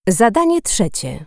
Zadanie trzecie.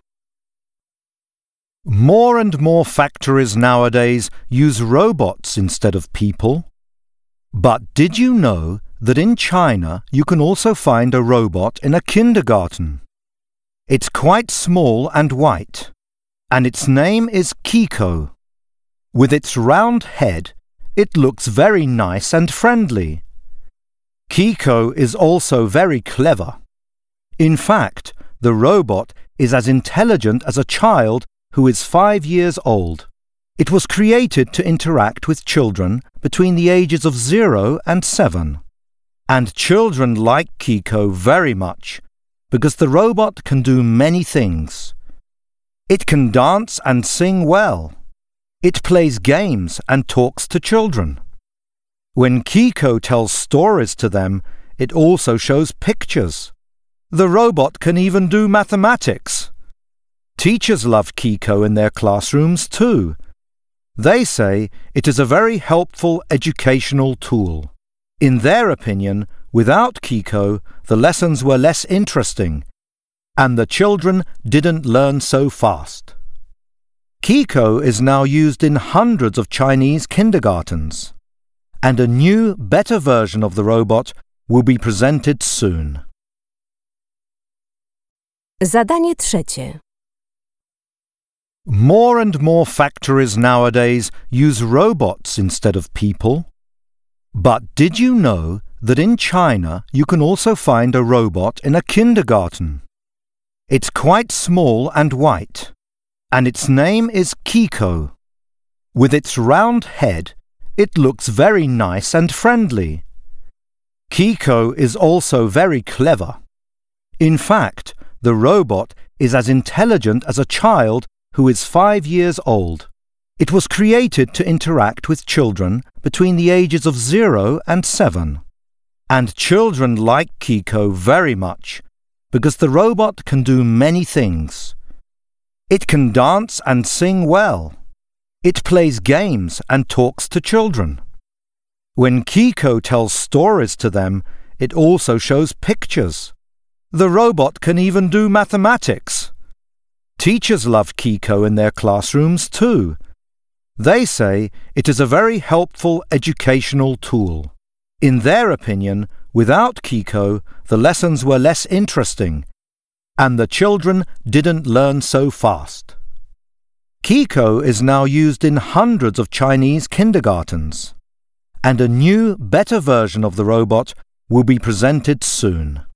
More and more factories nowadays use robots instead of people. But did you know that in China you can also find a robot in a kindergarten? It's quite small and white, and its name is Kiko. With its round head, it looks very nice and friendly. Kiko is also very clever. In fact, the robot is as intelligent as a child who is 5 years old. It was created to interact with children between the ages of 0 and 7. And children like Kiko very much because the robot can do many things. It can dance and sing well. It plays games and talks to children. When Kiko tells stories to them, it also shows pictures. The robot can even do mathematics. Teachers love Kiko in their classrooms too. They say it is a very helpful educational tool. In their opinion, without Kiko, the lessons were less interesting, and the children didn't learn so fast. Kiko is now used in hundreds of Chinese kindergartens, and a new, better version of the robot will be presented soon. Zadanie trzecie. More and more factories nowadays use robots instead of people. But did you know that in China you can also find a robot in a kindergarten? It's quite small and white, and its name is Kiko. With its round head, it looks very nice and friendly. Kiko is also very clever. In fact, the robot is as intelligent as a child who is 5 years old. It was created to interact with children between the ages of 0 and 7. And children like Kiko very much because the robot can do many things. It can dance and sing well. It plays games and talks to children. When Kiko tells stories to them, it also shows pictures. The robot can even do mathematics. Teachers love Kiko in their classrooms too. They say it is a very helpful educational tool. In their opinion, without Kiko, the lessons were less interesting, and the children didn't learn so fast. Kiko is now used in hundreds of Chinese kindergartens, and a new, better version of the robot will be presented soon.